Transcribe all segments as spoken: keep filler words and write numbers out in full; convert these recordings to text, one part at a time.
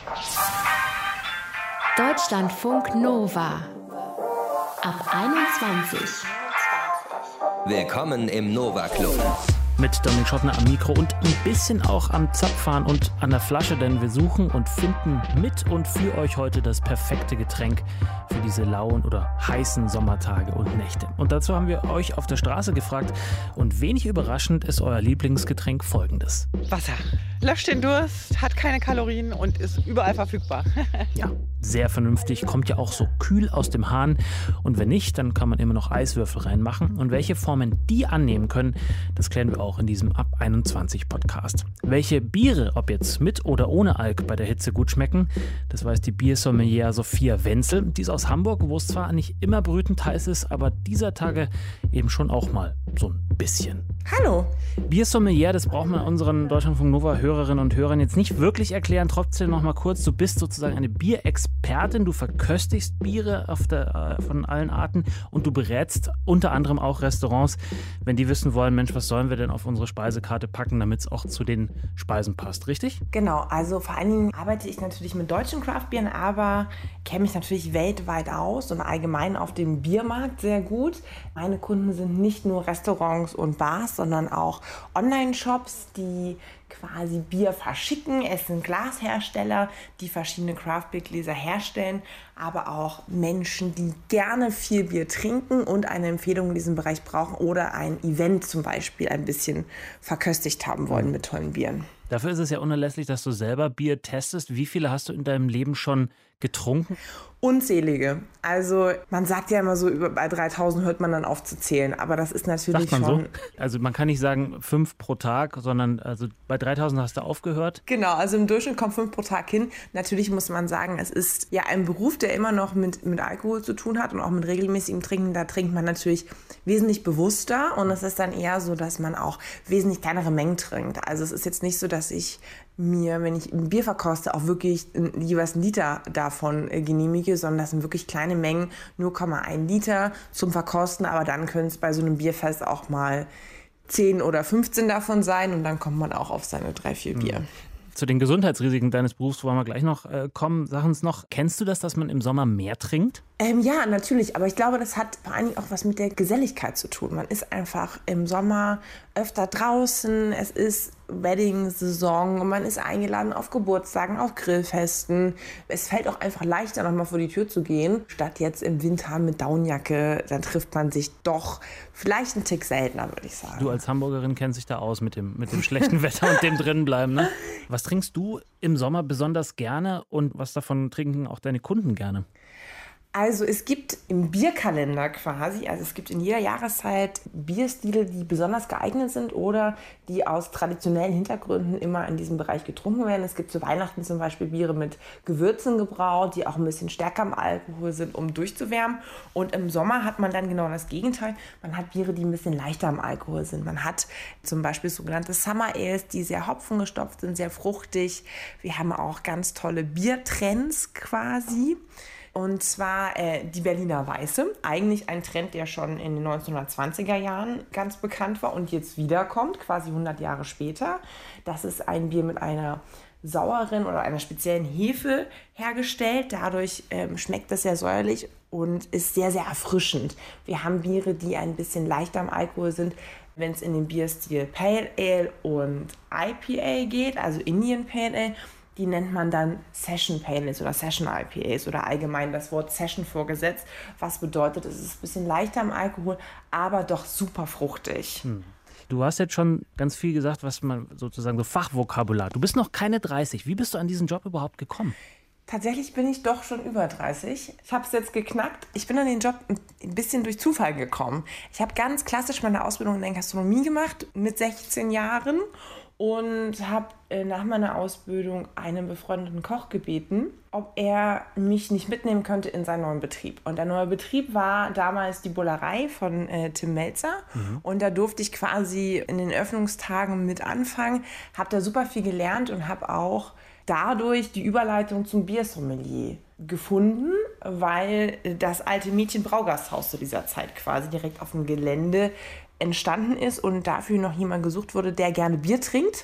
Deutschlandfunk Nova ab einundzwanzig. Willkommen im Nova Club. Mit Dominik Schottner am Mikro und ein bisschen auch am Zapfhahn und an der Flasche, denn wir suchen und finden mit und für euch heute das perfekte Getränk für diese lauen oder heißen Sommertage und Nächte. Und dazu haben wir euch auf der Straße gefragt und wenig überraschend ist euer Lieblingsgetränk folgendes. Wasser. Löscht den Durst, hat keine Kalorien und ist überall verfügbar. Ja, sehr vernünftig, kommt ja auch so kühl aus dem Hahn. Und wenn nicht, dann kann man immer noch Eiswürfel reinmachen. Und welche Formen die annehmen können, das klären wir auch in diesem Ab einundzwanzig Podcast. Welche Biere, ob jetzt mit oder ohne Alk, bei der Hitze gut schmecken, das weiß die Biersommelier Sophia Wenzel. Die ist aus Hamburg, wo es zwar nicht immer brütend heiß ist, aber dieser Tage eben schon auch mal so ein bisschen. Hallo. Biersommelier, das braucht man unseren Deutschlandfunk Nova Hörerinnen und Hörern jetzt nicht wirklich erklären. Trotzdem noch mal kurz, du bist sozusagen eine Bierexpertin, du verköstigst Biere auf der, äh, von allen Arten und du berätst unter anderem auch Restaurants, wenn die wissen wollen, Mensch, was sollen wir denn auf unsere Speisekarte packen, damit es auch zu den Speisen passt, richtig? Genau, also vor allen Dingen arbeite ich natürlich mit deutschen Craftbieren, aber kenne mich natürlich weltweit aus und allgemein auf dem Biermarkt sehr gut. Meine Kunden sind nicht nur Restaurants und Bars, sondern auch Online-Shops, die quasi Bier verschicken. Es sind Glashersteller, die verschiedene Craft-Bier-Gläser herstellen, aber auch Menschen, die gerne viel Bier trinken und eine Empfehlung in diesem Bereich brauchen oder ein Event zum Beispiel ein bisschen verköstigt haben wollen mit tollen Bieren. Dafür ist es ja unerlässlich, dass du selber Bier testest. Wie viele hast du in deinem Leben schon getrunken? Unzählige. Also man sagt ja immer so, über, bei dreitausend hört man dann auf zu zählen, aber das ist natürlich Sagt man schon... so? Also man kann nicht sagen fünf pro Tag, sondern also bei dreitausend hast du aufgehört? Genau, also im Durchschnitt kommt fünf pro Tag hin. Natürlich muss man sagen, es ist ja ein Beruf, der immer noch mit, mit Alkohol zu tun hat und auch mit regelmäßigem Trinken. Da trinkt man natürlich wesentlich bewusster und es ist dann eher so, dass man auch wesentlich kleinere Mengen trinkt. Also es ist jetzt nicht so, dass ich mir, wenn ich ein Bier verkoste, auch wirklich jeweils einen Liter davon äh, genehmige, sondern das sind wirklich kleine Mengen, null Komma eins Liter zum Verkosten, aber dann können es bei so einem Bierfest auch mal zehn oder fünfzehn davon sein und dann kommt man auch auf seine drei, vier Bier. Mhm. Zu den Gesundheitsrisiken deines Berufs wollen wir gleich noch äh, kommen. Sag uns noch, kennst du das, dass man im Sommer mehr trinkt? Ähm, ja, natürlich, aber ich glaube, das hat vor allem auch was mit der Geselligkeit zu tun. Man ist einfach im Sommer öfter draußen, es ist Wedding-Saison und man ist eingeladen auf Geburtstagen, auf Grillfesten. Es fällt auch einfach leichter, nochmal vor die Tür zu gehen, statt jetzt im Winter mit Daunenjacke. Dann trifft man sich doch vielleicht einen Tick seltener, würde ich sagen. Du als Hamburgerin kennst dich da aus mit dem, mit dem schlechten Wetter und dem Drinnenbleiben, ne? Was trinkst du im Sommer besonders gerne und was davon trinken auch deine Kunden gerne? Also es gibt im Bierkalender quasi, also es gibt in jeder Jahreszeit Bierstile, die besonders geeignet sind oder die aus traditionellen Hintergründen immer in diesem Bereich getrunken werden. Es gibt zu Weihnachten zum Beispiel Biere mit Gewürzen gebraut, die auch ein bisschen stärker im Alkohol sind, um durchzuwärmen. Und im Sommer hat man dann genau das Gegenteil. Man hat Biere, die ein bisschen leichter im Alkohol sind. Man hat zum Beispiel sogenannte Summer Ales, die sehr hopfengestopft sind, sehr fruchtig. Wir haben auch ganz tolle Biertrends quasi. Und zwar äh, die Berliner Weiße, eigentlich ein Trend, der schon in den neunzehnhundertzwanziger Jahren ganz bekannt war und jetzt wiederkommt, quasi hundert Jahre später. Das ist ein Bier mit einer sauren oder einer speziellen Hefe hergestellt. Dadurch ähm, schmeckt das sehr säuerlich und ist sehr, sehr erfrischend. Wir haben Biere, die ein bisschen leichter im Alkohol sind, wenn es in den Bierstil Pale Ale und I P A geht, also Indian Pale Ale. Die nennt man dann Session Pale Ales oder Session I P As oder allgemein das Wort Session vorgesetzt, was bedeutet, es ist ein bisschen leichter im Alkohol, aber doch super fruchtig. Hm. Du hast jetzt schon ganz viel gesagt, was man sozusagen so Fachvokabular. Du bist noch keine dreißig. Wie bist du an diesen Job überhaupt gekommen? Tatsächlich bin ich doch schon über dreißig. Ich habe es jetzt geknackt. Ich bin an den Job ein bisschen durch Zufall gekommen. Ich habe ganz klassisch meine Ausbildung in der Gastronomie gemacht mit sechzehn Jahren und habe äh, nach meiner Ausbildung einen befreundeten Koch gebeten, ob er mich nicht mitnehmen könnte in seinen neuen Betrieb. Und der neue Betrieb war damals die Bullerei von äh, Tim Melzer. Mhm. Und da durfte ich quasi in den Öffnungstagen mit anfangen, habe da super viel gelernt und habe auch dadurch die Überleitung zum Biersommelier gefunden, weil das alte Mädchen-Braugasthaus zu dieser Zeit quasi direkt auf dem Gelände entstanden ist und dafür noch jemand gesucht wurde, der gerne Bier trinkt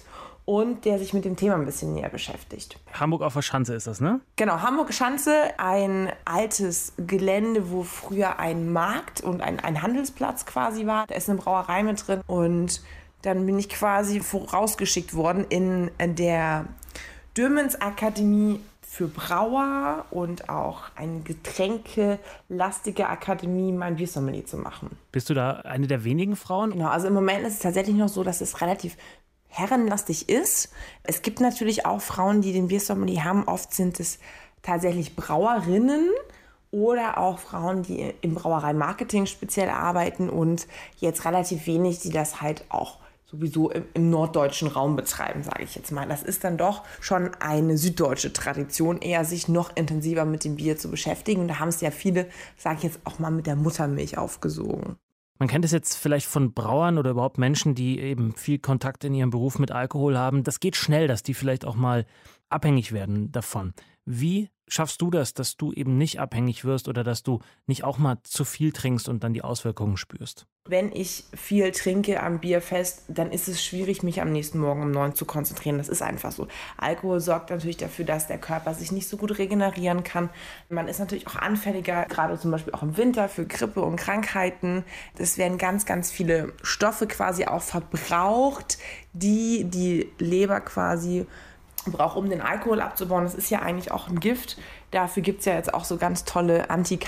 und der sich mit dem Thema ein bisschen näher beschäftigt. Hamburg auf der Schanze ist das, ne? Genau, Hamburg Schanze, ein altes Gelände, wo früher ein Markt und ein, ein Handelsplatz quasi war. Da ist eine Brauerei mit drin und dann bin ich quasi vorausgeschickt worden in der Dürmens Akademie für Brauer und auch eine getränkelastige Akademie, mein Biersommelier zu machen. Bist du da eine der wenigen Frauen? Genau, also im Moment ist es tatsächlich noch so, dass es relativ herrenlastig ist. Es gibt natürlich auch Frauen, die den Biersommelier haben. Oft sind es tatsächlich Brauerinnen oder auch Frauen, die im Brauereimarketing speziell arbeiten und jetzt relativ wenig, die das halt auch sowieso im, im norddeutschen Raum betreiben, sage ich jetzt mal. Das ist dann doch schon eine süddeutsche Tradition, eher sich noch intensiver mit dem Bier zu beschäftigen. Und da haben es ja viele, sage ich jetzt auch mal, mit der Muttermilch aufgesogen. Man kennt es jetzt vielleicht von Brauern oder überhaupt Menschen, die eben viel Kontakt in ihrem Beruf mit Alkohol haben. Das geht schnell, dass die vielleicht auch mal abhängig werden davon. Wie schaffst du das, dass du eben nicht abhängig wirst oder dass du nicht auch mal zu viel trinkst und dann die Auswirkungen spürst? Wenn ich viel trinke am Bierfest, dann ist es schwierig, mich am nächsten Morgen um neun zu konzentrieren. Das ist einfach so. Alkohol sorgt natürlich dafür, dass der Körper sich nicht so gut regenerieren kann. Man ist natürlich auch anfälliger, gerade zum Beispiel auch im Winter, für Grippe und Krankheiten. Es werden ganz, ganz viele Stoffe quasi auch verbraucht, die die Leber quasi braucht, um den Alkohol abzubauen. Das ist ja eigentlich auch ein Gift. Dafür gibt es ja jetzt auch so ganz tolle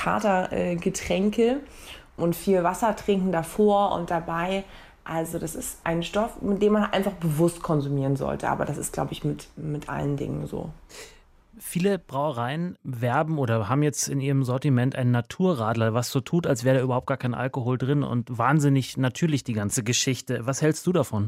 Anti-Kater-Getränke und viel Wasser trinken davor und dabei. Also das ist ein Stoff, mit dem man einfach bewusst konsumieren sollte. Aber das ist, glaube ich, mit, mit allen Dingen so. Viele Brauereien werben oder haben jetzt in ihrem Sortiment einen Naturradler, was so tut, als wäre da überhaupt gar kein Alkohol drin und wahnsinnig natürlich die ganze Geschichte. Was hältst du davon?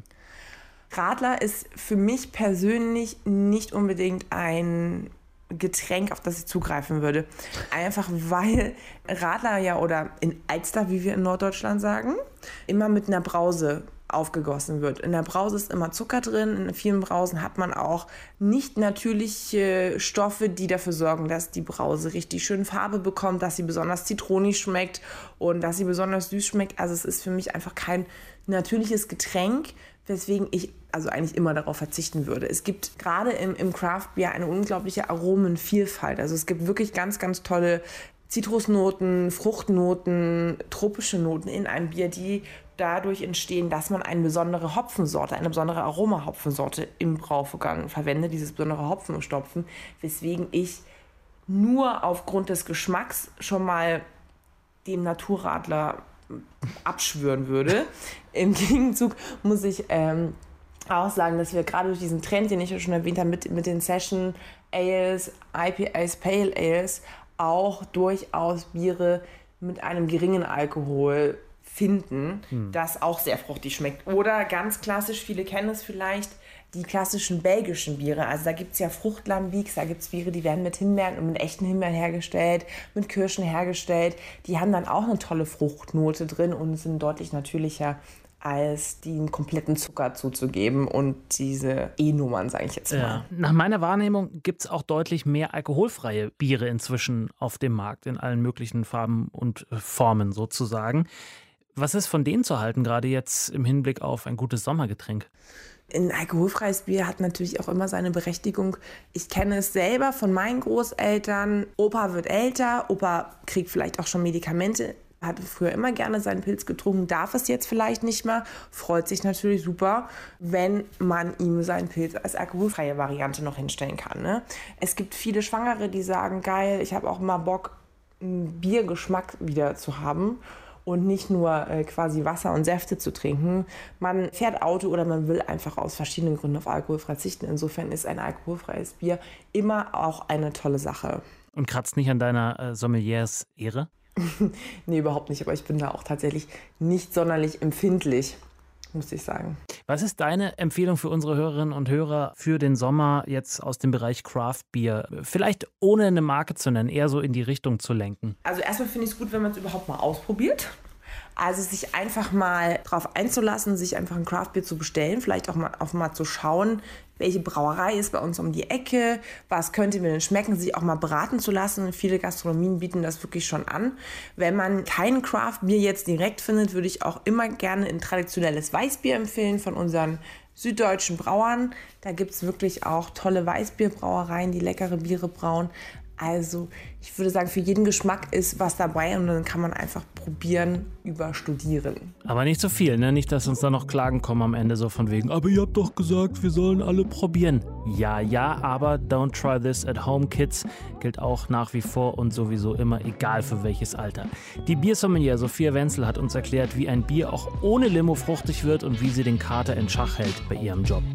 Radler ist für mich persönlich nicht unbedingt ein Getränk, auf das ich zugreifen würde. Einfach weil Radler ja oder in Alster, wie wir in Norddeutschland sagen, immer mit einer Brause aufgegossen wird. In der Brause ist immer Zucker drin. In vielen Brausen hat man auch nicht natürliche Stoffe, die dafür sorgen, dass die Brause richtig schön Farbe bekommt, dass sie besonders zitronig schmeckt und dass sie besonders süß schmeckt. Also es ist für mich einfach kein natürliches Getränk, weswegen ich also eigentlich immer darauf verzichten würde. Es gibt gerade im, im Craft Beer eine unglaubliche Aromenvielfalt. Also es gibt wirklich ganz, ganz tolle Zitrusnoten, Fruchtnoten, tropische Noten in einem Bier, die dadurch entstehen, dass man eine besondere Hopfensorte, eine besondere Aromahopfensorte im Brauvorgang verwendet, dieses besondere Hopfenstopfen, weswegen ich nur aufgrund des Geschmacks schon mal dem Naturradler abschwören würde. Im Gegenzug muss ich ähm, auch sagen, dass wir gerade durch diesen Trend, den ich ja schon erwähnt habe, mit, mit den Session Ales, I P As, Pale Ales, auch durchaus Biere mit einem geringen Alkohol finden, hm. das auch sehr fruchtig schmeckt. Oder ganz klassisch, viele kennen es vielleicht, die klassischen belgischen Biere. Also da gibt es ja Fruchtlambics, da gibt es Biere, die werden mit Himbeeren und mit echten Himbeeren hergestellt, mit Kirschen hergestellt. Die haben dann auch eine tolle Fruchtnote drin und sind deutlich natürlicher, als den kompletten Zucker zuzugeben und diese E-Nummern, sage ich jetzt mal. Ja. Nach meiner Wahrnehmung gibt es auch deutlich mehr alkoholfreie Biere inzwischen auf dem Markt, in allen möglichen Farben und Formen sozusagen. Was ist von denen zu halten, gerade jetzt im Hinblick auf ein gutes Sommergetränk? Ein alkoholfreies Bier hat natürlich auch immer seine Berechtigung. Ich kenne es selber von meinen Großeltern. Opa wird älter, Opa kriegt vielleicht auch schon Medikamente, hat früher immer gerne seinen Pilz getrunken, darf es jetzt vielleicht nicht mehr, freut sich natürlich super, wenn man ihm seinen Pilz als alkoholfreie Variante noch hinstellen kann. Ne? Es gibt viele Schwangere, die sagen, geil, ich habe auch mal Bock, einen Biergeschmack wieder zu haben. Und nicht nur äh, quasi Wasser und Säfte zu trinken. Man fährt Auto oder man will einfach aus verschiedenen Gründen auf Alkohol verzichten. Insofern ist ein alkoholfreies Bier immer auch eine tolle Sache. Und kratzt nicht an deiner äh, Sommeliers Ehre? Nee, überhaupt nicht. Aber ich bin da auch tatsächlich nicht sonderlich empfindlich, muss ich sagen. Was ist deine Empfehlung für unsere Hörerinnen und Hörer für den Sommer jetzt aus dem Bereich Craft Beer? Vielleicht ohne eine Marke zu nennen, eher so in die Richtung zu lenken. Also erstmal finde ich es gut, wenn man es überhaupt mal ausprobiert. Also sich einfach mal drauf einzulassen, sich einfach ein Craft Beer zu bestellen, vielleicht auch mal, auch mal zu schauen, welche Brauerei ist bei uns um die Ecke, was könnte mir denn schmecken, sich auch mal beraten zu lassen. Viele Gastronomien bieten das wirklich schon an. Wenn man kein Craft Beer jetzt direkt findet, würde ich auch immer gerne ein traditionelles Weißbier empfehlen von unseren süddeutschen Brauern. Da gibt es wirklich auch tolle Weißbierbrauereien, die leckere Biere brauen. Also ich würde sagen, für jeden Geschmack ist was dabei und dann kann man einfach probieren über Studieren. Aber nicht so viel, ne? Nicht, dass uns da noch Klagen kommen am Ende so von wegen, aber ihr habt doch gesagt, wir sollen alle probieren. Ja, ja, aber don't try this at home, Kids, gilt auch nach wie vor und sowieso immer, egal für welches Alter. Die Biersommelier Sophia Wenzel hat uns erklärt, wie ein Bier auch ohne Limo fruchtig wird und wie sie den Kater in Schach hält bei ihrem Job.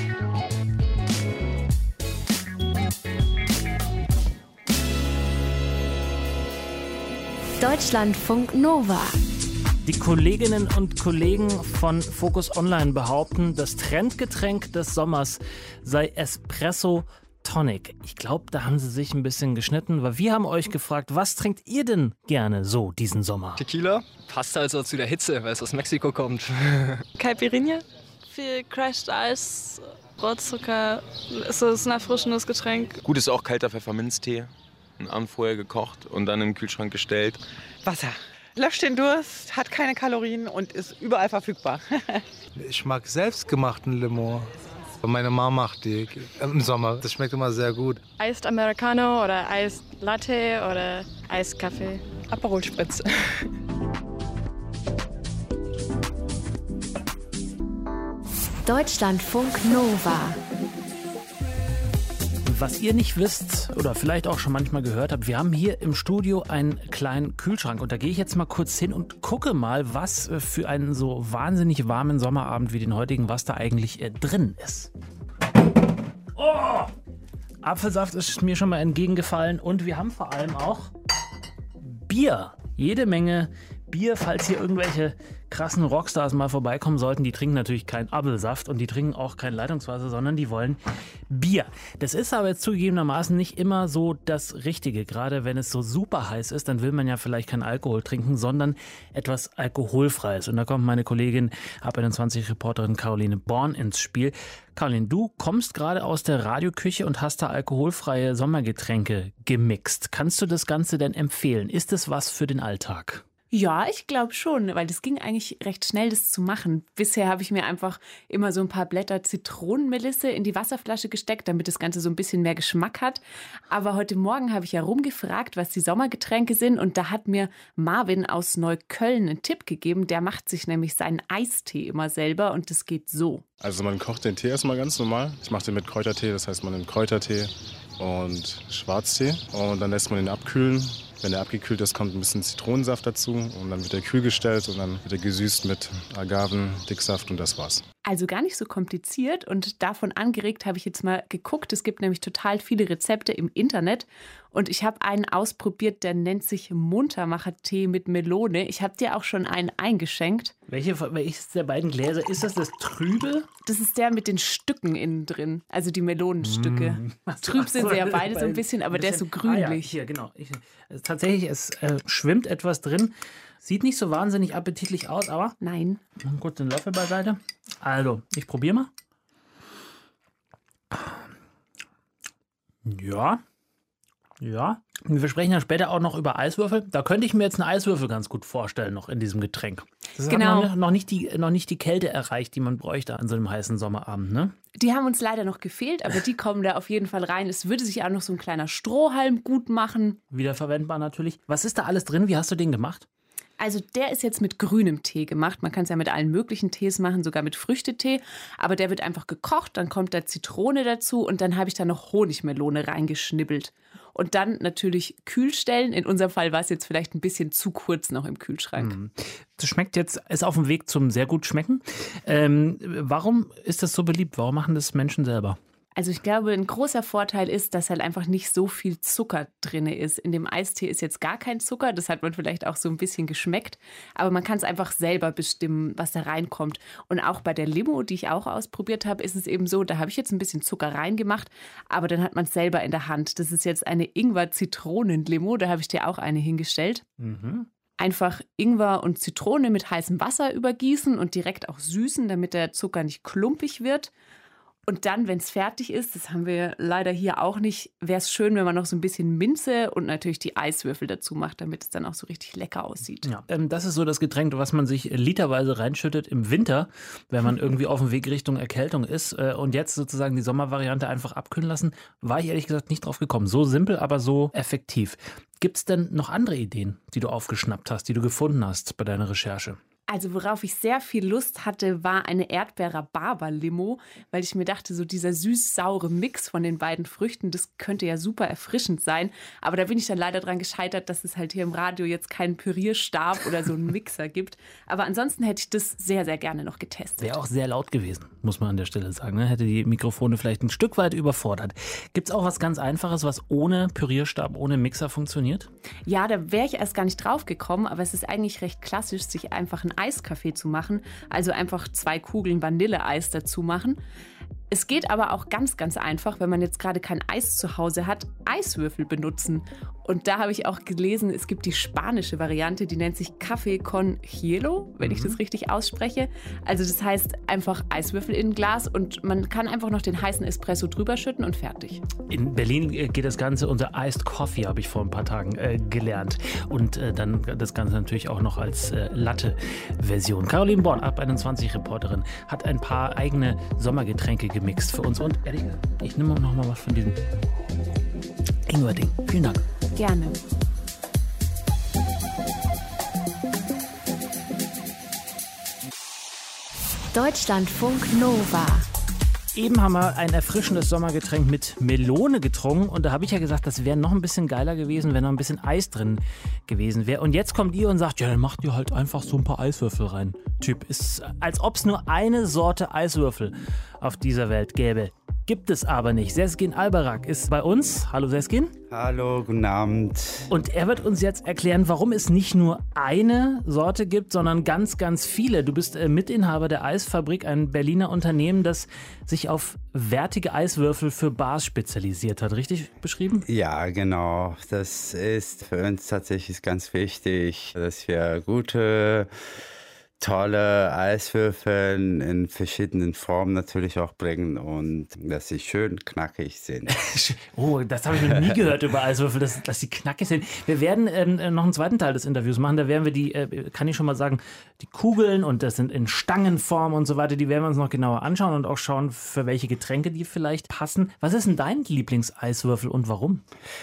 Deutschlandfunk Nova. Die Kolleginnen und Kollegen von Focus Online behaupten, das Trendgetränk des Sommers sei Espresso Tonic. Ich glaube, da haben sie sich ein bisschen geschnitten, weil wir haben euch gefragt, was trinkt ihr denn gerne so diesen Sommer? Tequila passt also zu der Hitze, weil es aus Mexiko kommt. Caipirinha. Viel Crushed Eis, Rohrzucker. Es ist ein erfrischendes Getränk. Gut ist auch kalter Pfefferminztee. Einen Abend vorher gekocht und dann im Kühlschrank gestellt. Wasser. Löscht den Durst, hat keine Kalorien und ist überall verfügbar. Ich mag selbstgemachten Limo. Meine Mama macht die im Sommer. Das schmeckt immer sehr gut. Iced Americano oder Iced Latte oder Iced Kaffee. Aperol Spritz. Deutschlandfunk Nova. Was ihr nicht wisst oder vielleicht auch schon manchmal gehört habt, wir haben hier im Studio einen kleinen Kühlschrank und da gehe ich jetzt mal kurz hin und gucke mal, was für einen so wahnsinnig warmen Sommerabend wie den heutigen, was da eigentlich äh, drin ist. Oh! Apfelsaft ist mir schon mal entgegengefallen und wir haben vor allem auch Bier. Jede Menge Bier, falls hier irgendwelche krassen Rockstars mal vorbeikommen sollten. Die trinken natürlich keinen Apfelsaft und die trinken auch kein Leitungswasser, sondern die wollen Bier. Das ist aber jetzt zugegebenermaßen nicht immer so das Richtige. Gerade wenn es so super heiß ist, dann will man ja vielleicht keinen Alkohol trinken, sondern etwas Alkoholfreies. Und da kommt meine Kollegin, Ab einundzwanzig-Reporterin Caroline Born ins Spiel. Caroline, du kommst gerade aus der Radioküche und hast da alkoholfreie Sommergetränke gemixt. Kannst du das Ganze denn empfehlen? Ist es was für den Alltag? Ja, ich glaube schon, weil das ging eigentlich recht schnell, das zu machen. Bisher habe ich mir einfach immer so ein paar Blätter Zitronenmelisse in die Wasserflasche gesteckt, damit das Ganze so ein bisschen mehr Geschmack hat. Aber heute Morgen habe ich ja rumgefragt, was die Sommergetränke sind und da hat mir Marvin aus Neukölln einen Tipp gegeben. Der macht sich nämlich seinen Eistee immer selber und das geht so. Also man kocht den Tee erstmal ganz normal. Ich mache den mit Kräutertee, das heißt man nimmt Kräutertee und Schwarztee und dann lässt man den abkühlen. Wenn der abgekühlt ist, kommt ein bisschen Zitronensaft dazu und dann wird er kühl gestellt und dann wird er gesüßt mit Agaven, Dicksaft und das war's. Also gar nicht so kompliziert und davon angeregt habe ich jetzt mal geguckt. Es gibt nämlich total viele Rezepte im Internet und ich habe einen ausprobiert, der nennt sich Muntermacher-Tee mit Melone. Ich habe dir auch schon einen eingeschenkt. Welche, welches der beiden Gläser? Ist das das Trübe? Das ist der mit den Stücken innen drin, also die Melonenstücke. Mm. Trüb sind sie ja beide so ein bisschen, aber ein bisschen, der ist so grünlich. Ah ja, hier, genau. Ich, also tatsächlich, es äh, schwimmt etwas drin. Sieht nicht so wahnsinnig appetitlich aus, aber... Nein. Kurz den Löffel beiseite. Also, ich probiere mal. Ja. Ja. Wir sprechen ja später auch noch über Eiswürfel. Da könnte ich mir jetzt einen Eiswürfel ganz gut vorstellen, noch in diesem Getränk. Das genau. hat noch, noch, nicht die, noch nicht die Kälte erreicht, die man bräuchte an so einem heißen Sommerabend, ne? Die haben uns leider noch gefehlt, aber die kommen da auf jeden Fall rein. Es würde sich auch noch so ein kleiner Strohhalm gut machen. Wiederverwendbar natürlich. Was ist da alles drin? Wie hast du den gemacht? Also der ist jetzt mit grünem Tee gemacht. Man kann es ja mit allen möglichen Tees machen, sogar mit Früchtetee. Aber der wird einfach gekocht, dann kommt da Zitrone dazu und dann habe ich da noch Honigmelone reingeschnibbelt. Und dann natürlich kühl stellen. In unserem Fall war es jetzt vielleicht ein bisschen zu kurz noch im Kühlschrank. Das schmeckt jetzt, ist auf dem Weg zum sehr gut schmecken. Ähm, warum ist das so beliebt? Warum machen das Menschen selber? Also ich glaube, ein großer Vorteil ist, dass halt einfach nicht so viel Zucker drin ist. In dem Eistee ist jetzt gar kein Zucker, das hat man vielleicht auch so ein bisschen geschmeckt. Aber man kann es einfach selber bestimmen, was da reinkommt. Und auch bei der Limo, die ich auch ausprobiert habe, ist es eben so, da habe ich jetzt ein bisschen Zucker reingemacht, aber dann hat man es selber in der Hand. Das ist jetzt eine Ingwer-Zitronen-Limo, da habe ich dir auch eine hingestellt. Mhm. Einfach Ingwer und Zitrone mit heißem Wasser übergießen und direkt auch süßen, damit der Zucker nicht klumpig wird. Und dann, wenn es fertig ist, das haben wir leider hier auch nicht, wäre es schön, wenn man noch so ein bisschen Minze und natürlich die Eiswürfel dazu macht, damit es dann auch so richtig lecker aussieht. Ja, ähm, das ist so das Getränk, was man sich literweise reinschüttet im Winter, wenn man irgendwie auf dem Weg Richtung Erkältung ist. Äh, und jetzt sozusagen die Sommervariante einfach abkühlen lassen, war ich ehrlich gesagt nicht drauf gekommen. So simpel, aber so effektiv. Gibt es denn noch andere Ideen, die du aufgeschnappt hast, die du gefunden hast bei deiner Recherche? Also worauf ich sehr viel Lust hatte, war eine Erdbeer-Rhabarber-Limo, weil ich mir dachte, so dieser süß-saure Mix von den beiden Früchten, das könnte ja super erfrischend sein. Aber da bin ich dann leider dran gescheitert, dass es halt hier im Radio jetzt keinen Pürierstab oder so einen Mixer gibt. Aber ansonsten hätte ich das sehr, sehr gerne noch getestet. Wäre auch sehr laut gewesen, muss man an der Stelle sagen. Ne? Hätte die Mikrofone vielleicht ein Stück weit überfordert. Gibt es auch was ganz Einfaches, was ohne Pürierstab, ohne Mixer funktioniert? Ja, da wäre ich erst gar nicht drauf gekommen, aber es ist eigentlich recht klassisch, sich einfach ein Eiskaffee zu machen, also einfach zwei Kugeln Vanilleeis dazu machen. Es geht aber auch ganz, ganz einfach, wenn man jetzt gerade kein Eis zu Hause hat, Eiswürfel benutzen. Und da habe ich auch gelesen, es gibt die spanische Variante, die nennt sich Café con Hielo, wenn ich das richtig ausspreche. Also das heißt einfach Eiswürfel in ein Glas und man kann einfach noch den heißen Espresso drüber schütten und fertig. In Berlin geht das Ganze unter Iced Coffee, habe ich vor ein paar Tagen äh, gelernt. Und äh, dann das Ganze natürlich auch noch als äh, Latte-Version. Caroline Born, Ab einundzwanzig Reporterin, hat ein paar eigene Sommergetränke gemixt für uns. Und ehrlich, ich nehme noch mal was von diesem Ingwer-Ding. Vielen Dank. Gerne. Deutschlandfunk Nova. Eben haben wir ein erfrischendes Sommergetränk mit Melone getrunken und da habe ich ja gesagt, das wäre noch ein bisschen geiler gewesen, wenn noch ein bisschen Eis drin gewesen wäre. Und jetzt kommt ihr und sagt, ja, dann macht ihr halt einfach so ein paar Eiswürfel rein. Typ, ist, als ob es nur eine Sorte Eiswürfel auf dieser Welt gäbe. Gibt es aber nicht. Sezgin Albayrak ist bei uns. Hallo Sezgin. Hallo, guten Abend. Und er wird uns jetzt erklären, warum es nicht nur eine Sorte gibt, sondern ganz, ganz viele. Du bist äh, Mitinhaber der Eisfabrik, ein Berliner Unternehmen, das sich auf wertige Eiswürfel für Bars spezialisiert hat. Richtig beschrieben? Ja, genau. Das ist für uns tatsächlich ganz wichtig, dass wir gute, tolle Eiswürfel in verschiedenen Formen natürlich auch bringen und dass sie schön knackig sind. Oh, das habe ich noch nie gehört über Eiswürfel, dass, dass sie knackig sind. Wir werden ähm, noch einen zweiten Teil des Interviews machen. Da werden wir die, äh, kann ich schon mal sagen, die Kugeln und das sind in Stangenform und so weiter, die werden wir uns noch genauer anschauen und auch schauen, für welche Getränke die vielleicht passen. Was ist denn dein Lieblingseiswürfel und warum?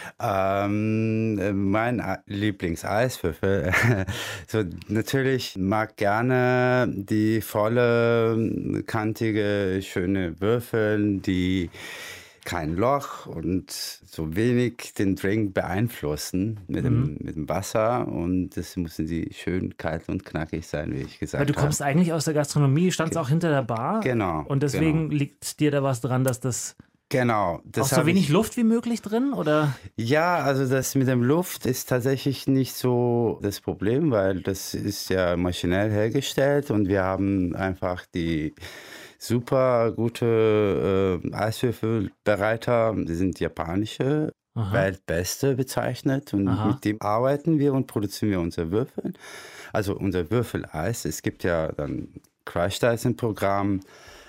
Ähm, mein Lieblingseiswürfel, so natürlich mag gerne die volle, kantige, schöne Würfel, die kein Loch und so wenig den Drink beeinflussen mit, mhm. dem, mit dem Wasser. Und das müssen sie schön kalt und knackig sein, wie ich gesagt habe. Weil du kommst hab. eigentlich aus der Gastronomie, standst auch hinter der Bar. Genau. Und deswegen genau. liegt dir da was dran, dass das... Genau. Das auch so wenig ich, Luft wie möglich drin, oder? Ja, also das mit dem Luft ist tatsächlich nicht so das Problem, weil das ist ja maschinell hergestellt und wir haben einfach die super gute äh, Eiswürfelbereiter, die sind japanische, Aha. weltbeste bezeichnet und Aha. mit dem arbeiten wir und produzieren wir unsere Würfel. Also unser Würfeleis, es gibt ja dann Crushed Eis im Programm.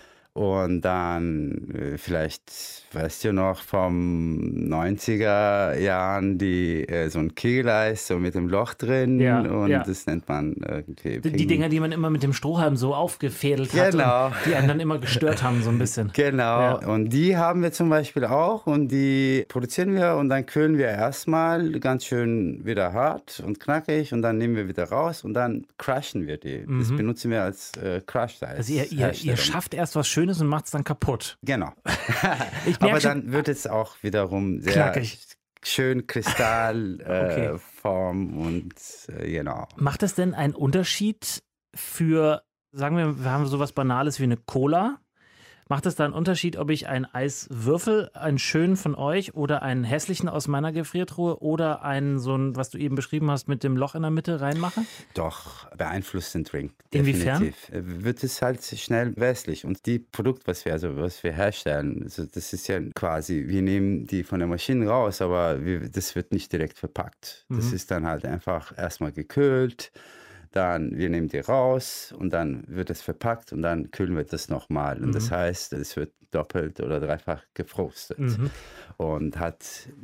Und dann vielleicht, weißt du noch, vom neunziger Jahren die äh, so ein Kegeleis so mit dem Loch drin ja, und ja. das nennt man irgendwie Die, die Dinger, die man immer mit dem Strohhalm so aufgefädelt hat genau. und die einen dann immer gestört haben so ein bisschen. Genau, ja. Und die haben wir zum Beispiel auch und die produzieren wir und dann kühlen wir erstmal ganz schön wieder hart und knackig und dann nehmen wir wieder raus und dann crushen wir die. Mhm. Das benutzen wir als äh, Crushed Eis. Also ihr, ihr, ihr schafft erst was Schönes und macht es dann kaputt. Genau. Aber dann wird es auch wiederum sehr knackig. Schön Kristallform äh, okay. und äh, genau. Macht es denn einen Unterschied für, sagen wir, wir haben sowas Banales wie eine Cola? Macht es da einen Unterschied, ob ich einen Eiswürfel, einen schönen von euch oder einen hässlichen aus meiner Gefriertruhe oder einen, so ein, was du eben beschrieben hast, mit dem Loch in der Mitte reinmache? Doch, beeinflusst den Drink. Inwiefern? Definitiv. Wird es halt schnell wässrig. Und die Produkte, was wir, also was wir herstellen, also das ist ja quasi, wir nehmen die von der Maschine raus, aber wir, das wird nicht direkt verpackt. Das mhm. ist dann halt einfach erstmal gekühlt, Dann wir nehmen die raus und dann wird es verpackt und dann kühlen wir das nochmal. Und Mhm. das heißt, es wird doppelt oder dreifach gefrostet Mhm. und hat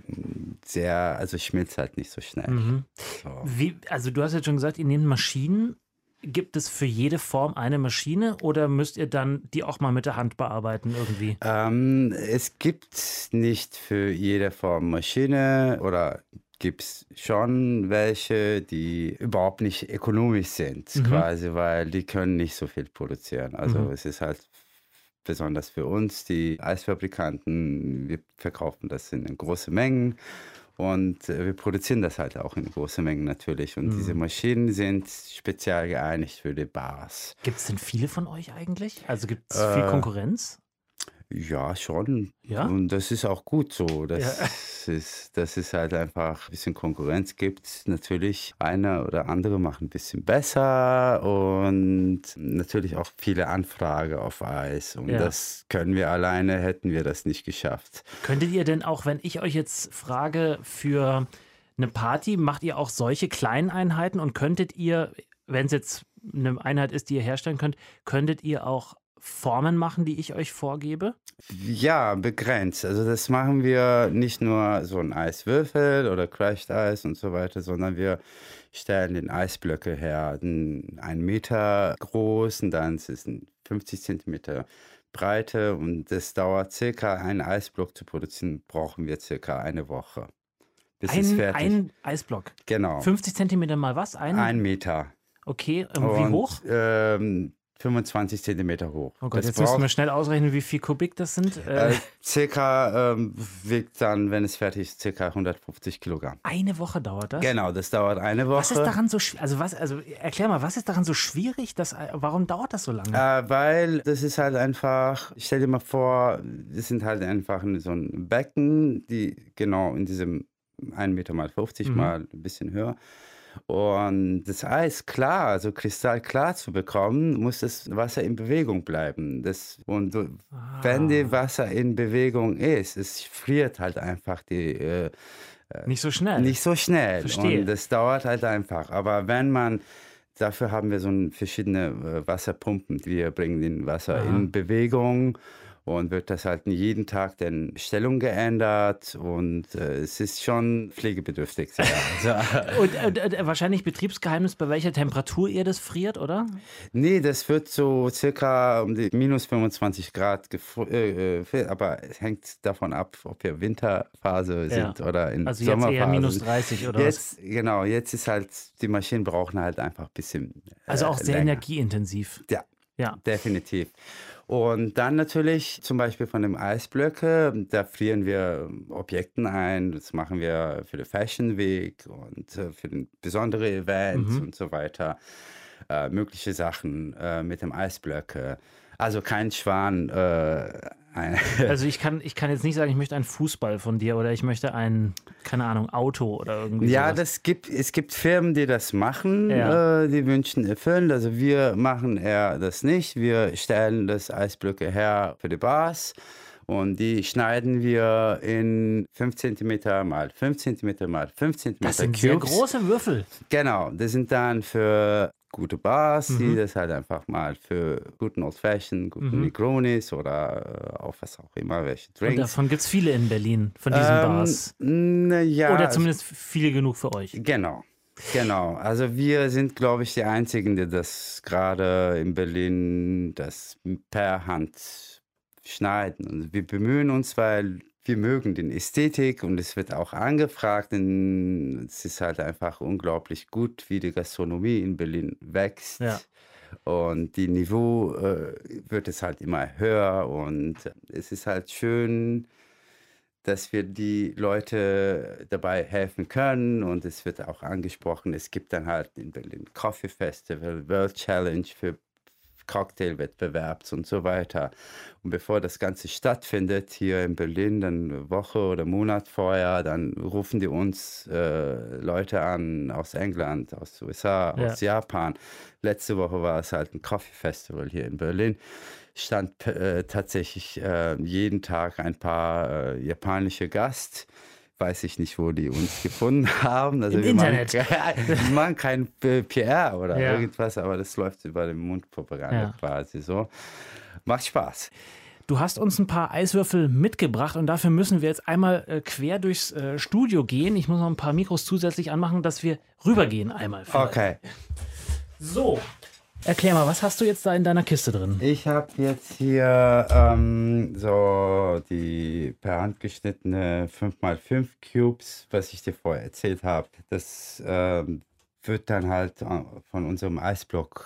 sehr, also schmilzt halt nicht so schnell. Mhm. So. Wie, also du hast jetzt schon gesagt, ihr nehmt Maschinen. Gibt es für jede Form eine Maschine oder müsst ihr dann die auch mal mit der Hand bearbeiten irgendwie? Ähm, es gibt nicht für jede Form Maschine oder gibt es schon welche, die überhaupt nicht ökonomisch sind, Mhm. quasi, weil die können nicht so viel produzieren. Also Mhm. es ist halt besonders für uns, die Eisfabrikanten, wir verkaufen das in großen Mengen. Und äh, wir produzieren das halt auch in großen Mengen natürlich. Und Mhm. diese Maschinen sind speziell geeinigt für die Bars. Gibt es denn viele von euch eigentlich? Also gibt es Äh, viel Konkurrenz? Ja, schon. Ja? Und das ist auch gut so. Das, Ja. ist, dass es halt einfach ein bisschen Konkurrenz gibt. Natürlich, eine oder andere machen ein bisschen besser und natürlich auch viele Anfragen auf Eis. Und Ja. das können wir alleine, hätten wir das nicht geschafft. Könntet ihr denn auch, wenn ich euch jetzt frage für eine Party, macht ihr auch solche kleinen Einheiten und könntet ihr, wenn es jetzt eine Einheit ist, die ihr herstellen könnt, könntet ihr auch Formen machen, die ich euch vorgebe? Ja, begrenzt. Also das machen wir nicht nur so ein Eiswürfel oder Crushed Eis und so weiter, sondern wir stellen den Eisblöcke her, einen Meter groß und dann ist es ein fünfzig Zentimeter Breite und das dauert circa, einen Eisblock zu produzieren, brauchen wir circa eine Woche. Bis es Ein, fertig. ein Eisblock. Genau. fünfzig Zentimeter mal was? Ein, Ein Meter. Okay, ähm, wie Und, hoch? Ähm, fünfundzwanzig Zentimeter hoch. Oh Gott, Das jetzt müssen braucht- wir schnell ausrechnen, wie viel Kubik das sind. Äh, Äh, circa ähm, wiegt dann, wenn es fertig ist, circa hundertfünfzig Kilogramm. eine Woche dauert das? Genau, das dauert eine Woche. Was ist daran so schwierig? Also, was, also erklär mal, was ist daran so schwierig? Dass, warum dauert das so lange? Äh, weil das ist halt einfach, stell dir mal vor, das sind halt einfach so ein Becken, die genau in diesem ein Meter mal fünfzig Mhm. mal ein bisschen höher. Und das Eis klar, also kristallklar zu bekommen, muss das Wasser in Bewegung bleiben. Das, und du- wenn das Wasser in Bewegung ist, es friert halt einfach die... Äh, Nicht so schnell. Nicht so schnell. Verstehe. Und das dauert halt einfach. Aber wenn man, dafür haben wir so ein verschiedene äh, Wasserpumpen. Wir bringen den Wasser Aha. in Bewegung und wird das halt jeden Tag den Stellung geändert und äh, es ist schon pflegebedürftig. Sehr. Also, Und äh, äh, wahrscheinlich Betriebsgeheimnis, bei welcher Temperatur ihr das friert, oder? nee, das wird so circa um die minus fünfundzwanzig Grad gefro- äh, äh, aber es hängt davon ab, ob wir Winterphase sind Ja. oder in Also jetzt Sommerphase. eher minus dreißig oder jetzt, was? Genau, jetzt ist halt, die Maschinen brauchen halt einfach ein bisschen Also auch äh, sehr länger. energieintensiv. Ja, Ja. definitiv. Und dann natürlich zum Beispiel von dem Eisblöcke, da frieren wir Objekten ein, das machen wir für den Fashion Week und äh, für den besondere Events Mhm. und so weiter. Äh, mögliche Sachen äh, mit dem Eisblöcke. Also kein Schwan. Äh, ein Also ich kann, ich kann jetzt nicht sagen, ich möchte einen Fußball von dir oder ich möchte ein, keine Ahnung, Auto oder irgendwie Ja, sowas. das gibt, es gibt Firmen, die das machen, Ja. äh, die Wünschen erfüllen. Also wir machen eher das nicht. Wir stellen das Eisblöcke her für die Bars und die schneiden wir in fünf Zentimeter mal fünf Zentimeter mal fünf Zentimeter Das sind sehr Cubes. große Würfel. Genau, das sind dann für gute Bars, Mhm. die das halt einfach mal für guten Old Fashioned, guten Mhm. Negronis oder äh, auch was auch immer, welche Und Drinks. davon gibt es viele in Berlin, von diesen Ähm, Bars. na ja, Oder zumindest viele genug für euch. Genau, genau. Also wir sind, glaube ich, die Einzigen, die das gerade in Berlin das per Hand schneiden. Und wir bemühen uns, weil wir mögen den Ästhetik und es wird auch angefragt. Denn es ist halt einfach unglaublich gut, wie die Gastronomie in Berlin wächst. Ja. Und die Niveau äh, wird es halt immer höher und es ist halt schön, dass wir die Leute dabei helfen können und es wird auch angesprochen, es gibt dann halt in Berlin Coffee Festival, World Challenge für Cocktailwettbewerbs und so weiter. Und bevor das Ganze stattfindet hier in Berlin, dann eine Woche oder Monat vorher, dann rufen die uns äh, Leute an aus England, aus den U S A, Ja. aus Japan. Letzte Woche war es halt ein Coffee Festival hier in Berlin. Stand äh, tatsächlich äh, jeden Tag ein paar äh, japanische Gast, weiß ich nicht, wo die uns gefunden haben. Also Im wir Internet. Machen, wir machen kein P R oder Ja. irgendwas, aber das läuft über den Mundpropaganda Ja. quasi so. Macht Spaß. Du hast uns ein paar Eiswürfel mitgebracht und dafür müssen wir jetzt einmal äh, quer durchs äh, Studio gehen. Ich muss noch ein paar Mikros zusätzlich anmachen, dass wir rübergehen einmal. vielleicht. Okay. So, erklär mal, was hast du jetzt da in deiner Kiste drin? Ich habe jetzt hier ähm, so die per Hand geschnittene fünf mal fünf Cubes, was ich dir vorher erzählt habe. Das ähm, wird dann halt äh, von unserem Eisblock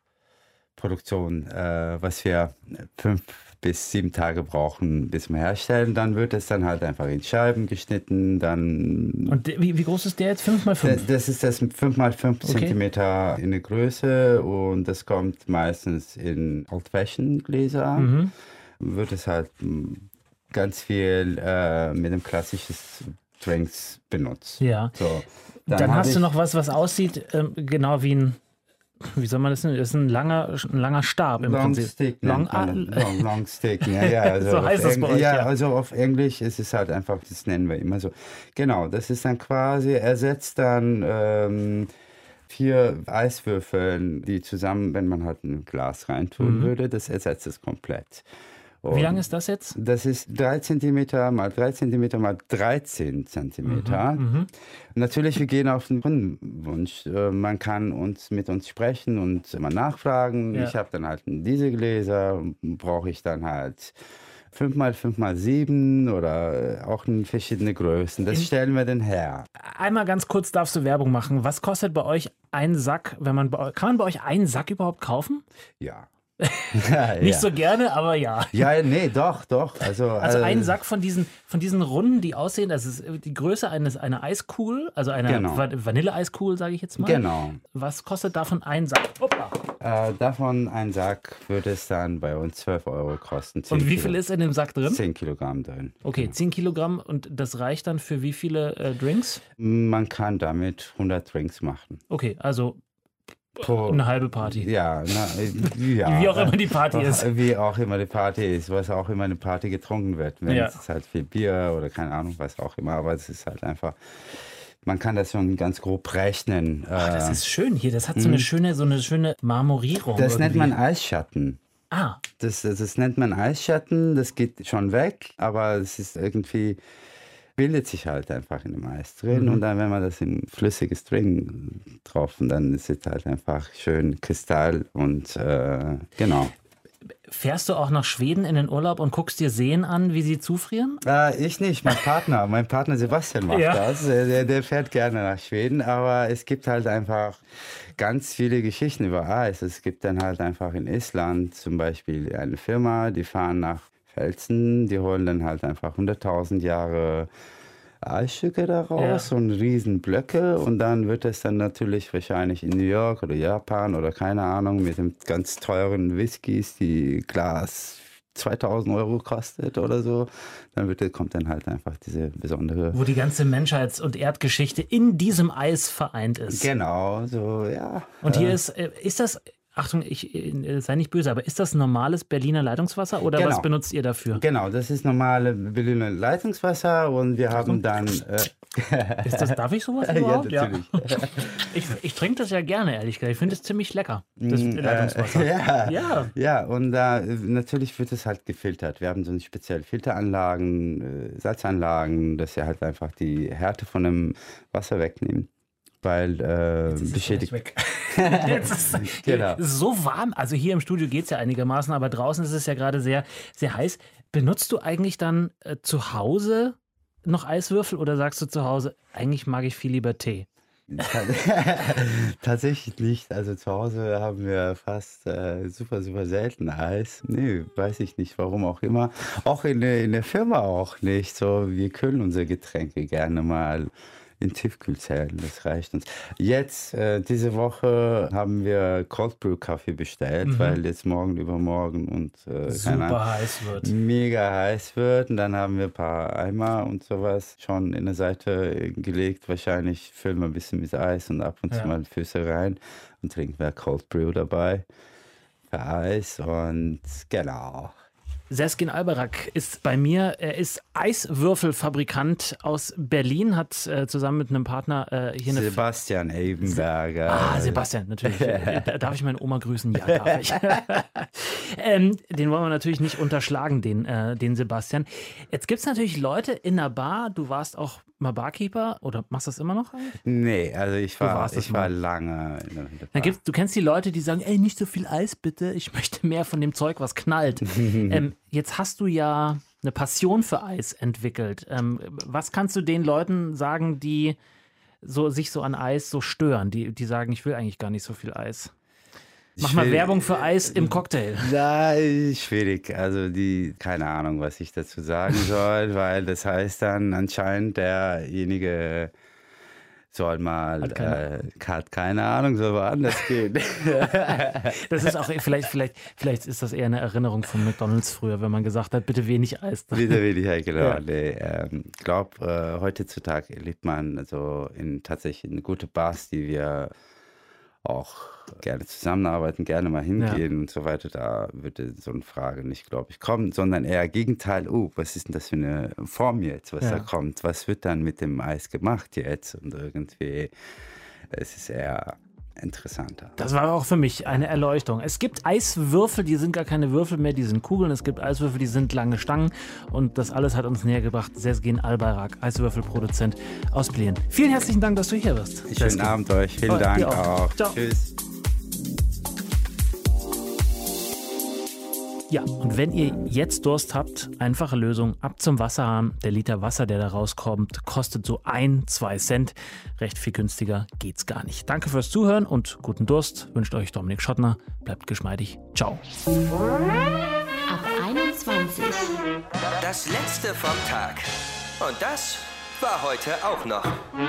Produktion, äh, was wir fünf bis sieben Tage brauchen, bis wir herstellen. Dann wird es dann halt einfach in Scheiben geschnitten. Dann Und de- wie, wie groß ist der jetzt? fünf mal fünf? Das ist das fünf mal fünf Okay. Zentimeter in der Größe und das kommt meistens in Old-Fashioned-Gläser. Mhm. Wird es halt m, ganz viel äh, mit dem klassischen Drinks benutzt. Ja. So, Dann, hab hast du ich- noch was, was aussieht ähm, genau wie ein, wie soll man das nennen? Das ist ein langer, ein langer Stab im Long Prinzip. Stick Long, nennt man das. ah, Long, long Stick, ja, ja. Also So auf heißt das Eng- bei euch, ja, ja. also auf Englisch ist es halt einfach, das nennen wir immer so. Genau, das ist dann quasi, ersetzt dann ähm, vier Eiswürfeln, die zusammen, wenn man halt ein Glas reintun Mhm. würde, das ersetzt es komplett. Wie Und lang ist das jetzt? Das ist drei Zentimeter mal drei Zentimeter mal dreizehn Zentimeter. Mhm, mhm. Natürlich, wir gehen auf den Kundenwunsch. Äh, Man kann uns mit uns sprechen und immer nachfragen. Ja. Ich habe dann halt diese Gläser, brauche ich dann halt fünf mal fünf mal sieben oder äh, auch in verschiedene Größen. Das In- stellen wir dann her. Einmal ganz kurz darfst du Werbung machen. Was kostet bei euch ein Sack, wenn man bei, kann man bei euch einen Sack überhaupt kaufen? Ja. Nicht ja. so gerne, aber ja. Ja, nee, doch, doch. Also, Also äh, ein Sack von diesen, von diesen Runden, die aussehen, das ist die Größe eines einer Eiskugel, also einer Genau. Va- Vanilleeiskugel, sage ich jetzt mal. Genau. Was kostet davon ein Sack? Hoppla. Äh, davon ein Sack würde es dann bei uns zwölf Euro kosten. zehn Und wie Kilo- viel ist in dem Sack drin? zehn Kilogramm drin. Okay, zehn Kilogramm und das reicht dann für wie viele äh, Drinks? Man kann damit hundert Drinks machen. Okay, also Pro- eine halbe Party. Ja, na, äh, ja. Wie auch immer die Party ist. Wie auch immer die Party ist, was auch immer eine Party getrunken wird. Wenn Ja. es ist halt viel Bier oder keine Ahnung, was auch immer, aber es ist halt einfach, man kann das schon ganz grob rechnen. Ach, das Äh, ist schön hier. Das hat so eine schöne, so eine schöne Marmorierung. das nennt irgendwie. man Eisschatten. Ah, Das, das, das nennt man Eisschatten, das geht schon weg, aber es ist irgendwie, bildet sich halt einfach in dem Eis drin. Mhm. Und dann, wenn man das in flüssiges Drink drauf, und dann ist es halt einfach schön Kristall und äh, genau. fährst du auch nach Schweden in den Urlaub und guckst dir Seen an, wie sie zufrieren? Äh, ich nicht, mein Partner, mein Partner Sebastian macht Ja. das. Äh, Der, der fährt gerne nach Schweden, aber es gibt halt einfach ganz viele Geschichten über Eis. Es gibt dann halt einfach in Island zum Beispiel eine Firma, die fahren nach Felsen, die holen dann halt einfach hunderttausend Jahre Eisstücke daraus, Ja. und riesen Blöcke, und dann wird es dann natürlich wahrscheinlich in New York oder Japan oder keine Ahnung mit dem ganz teuren Whiskys, die Glas zweitausend Euro kostet oder so, dann wird, kommt dann halt einfach diese besondere... Wo die ganze Menschheits- und Erdgeschichte in diesem Eis vereint ist. Genau, so, ja. Und hier Äh, ist, äh, ist das, Achtung, ich äh, sei nicht böse, aber ist das normales Berliner Leitungswasser oder Genau. was benutzt ihr dafür? Genau, das ist normale Berliner Leitungswasser, und wir haben dann... Äh, Ist das, darf ich sowas Ja, überhaupt? natürlich. Ich, ich trinke das ja gerne, ehrlich gesagt. Ich finde es ziemlich lecker, das Mm, Leitungswasser. Äh, ja, Ja. ja, und da äh, natürlich wird es halt gefiltert. Wir haben so spezielle Filteranlagen, äh, Salzanlagen, dass wir halt einfach die Härte von dem Wasser wegnehmen. Weil äh, Jetzt ist es beschädigt. gleich weg. Jetzt ist es Genau. es ist so warm. Also hier im Studio geht es ja einigermaßen, aber draußen ist es ja gerade sehr, sehr heiß. Benutzt du eigentlich dann äh, zu Hause noch Eiswürfel oder sagst du zu Hause, eigentlich mag ich viel lieber Tee? Tatsächlich nicht. Also zu Hause haben wir fast äh, super, super selten Eis. Nee, weiß ich nicht, warum auch immer. Auch in der, in der Firma auch nicht. So, wir kühlen unsere Getränke gerne mal in Tiefkühlzellen, das reicht uns. Jetzt, äh, diese Woche, haben wir Cold Brew Kaffee bestellt, Mhm. weil jetzt morgen, übermorgen und äh, keine Super Ahnung, heiß wird. mega heiß wird. Und dann haben wir ein paar Eimer und sowas schon in der Seite gelegt. Wahrscheinlich füllen wir ein bisschen mit Eis und ab und zu Ja. mal Füße rein und trinken wir Cold Brew dabei für Eis. Und genau. Sezgin Albayrak ist bei mir. Er ist Eiswürfelfabrikant aus Berlin, hat äh, zusammen mit einem Partner äh, hier eine... Sebastian Ebenberger. Ah, Sebastian, natürlich. Darf ich meine Oma grüßen? Ja, darf ich. ähm, den wollen wir natürlich nicht unterschlagen, den, äh, den Sebastian. Jetzt gibt es natürlich Leute in der Bar, du warst auch mal Barkeeper oder machst du das immer noch eigentlich? Nee, also ich war, ich war lange in der Bar. Dann gibt's, du kennst die Leute, die sagen, ey, nicht so viel Eis bitte, ich möchte mehr von dem Zeug, was knallt. ähm, jetzt hast du ja eine Passion für Eis entwickelt. Ähm, was kannst du den Leuten sagen, die so, sich so an Eis so stören, die, die sagen, ich will eigentlich gar nicht so viel Eis? Mach mal Werbung für Eis im Cocktail. Nein, schwierig. Also die, keine Ahnung, was ich dazu sagen soll, weil das heißt dann anscheinend derjenige soll mal, hat keine, äh, hat keine Ahnung, soll woanders gehen. Das ist auch, vielleicht, vielleicht, vielleicht ist das eher eine Erinnerung von McDonald's früher, wenn man gesagt hat, bitte wenig Eis. Bitte wenig Eis, genau. Ja. Nee, ähm, ich glaube, äh, heutzutage erlebt man also in tatsächlich in gute Bars, die wir auch gerne zusammenarbeiten, gerne mal hingehen ja. und so weiter. Da würde so eine Frage nicht, glaube ich, kommen, sondern eher Gegenteil. Oh, was ist denn das für eine Form jetzt, was ja. da kommt? Was wird dann mit dem Eis gemacht jetzt? Und irgendwie, es ist eher interessanter. Das war auch für mich eine Erleuchtung. Es gibt Eiswürfel, die sind gar keine Würfel mehr, die sind Kugeln. Es gibt Eiswürfel, die sind lange Stangen. Und das alles hat uns näher gebracht. Sezgin Albayrak, Eiswürfelproduzent aus Berlin. Vielen herzlichen Dank, dass du hier bist. Schönen Sezgin. Abend euch. Vielen oh, Dank auch. auch. Ciao. Tschüss. Ja, und wenn ihr jetzt Durst habt, einfache Lösung, ab zum Wasserhahn. Der Liter Wasser, der da rauskommt, kostet so ein, zwei Cent. Recht viel günstiger geht's gar nicht. Danke fürs Zuhören und guten Durst wünscht euch Dominik Schottner. Bleibt geschmeidig. Ciao. Ab einundzwanzig. Das letzte vom Tag. Und das war heute auch noch.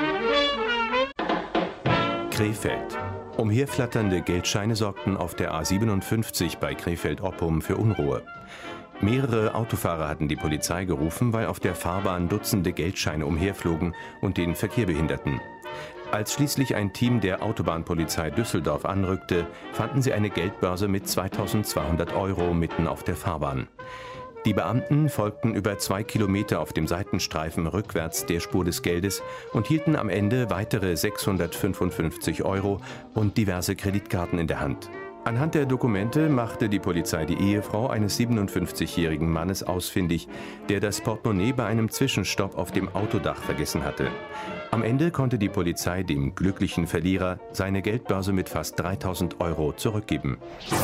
Krefeld. Umherflatternde Geldscheine sorgten auf der A siebenundfünfzig bei Krefeld-Oppum für Unruhe. Mehrere Autofahrer hatten die Polizei gerufen, weil auf der Fahrbahn Dutzende Geldscheine umherflogen und den Verkehr behinderten. Als schließlich ein Team der Autobahnpolizei Düsseldorf anrückte, fanden sie eine Geldbörse mit zweitausendzweihundert Euro mitten auf der Fahrbahn. Die Beamten folgten über zwei Kilometer auf dem Seitenstreifen rückwärts der Spur des Geldes und hielten am Ende weitere sechshundertfünfundfünfzig Euro und diverse Kreditkarten in der Hand. Anhand der Dokumente machte die Polizei die Ehefrau eines siebenundfünfzigjährigen Mannes ausfindig, der das Portemonnaie bei einem Zwischenstopp auf dem Autodach vergessen hatte. Am Ende konnte die Polizei dem glücklichen Verlierer seine Geldbörse mit fast dreitausend Euro zurückgeben.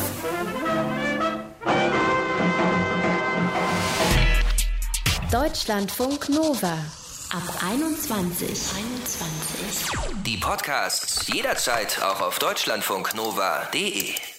Deutschlandfunk Nova. Ab einundzwanzig. einundzwanzig. Die Podcasts jederzeit auch auf deutschlandfunknova punkt de.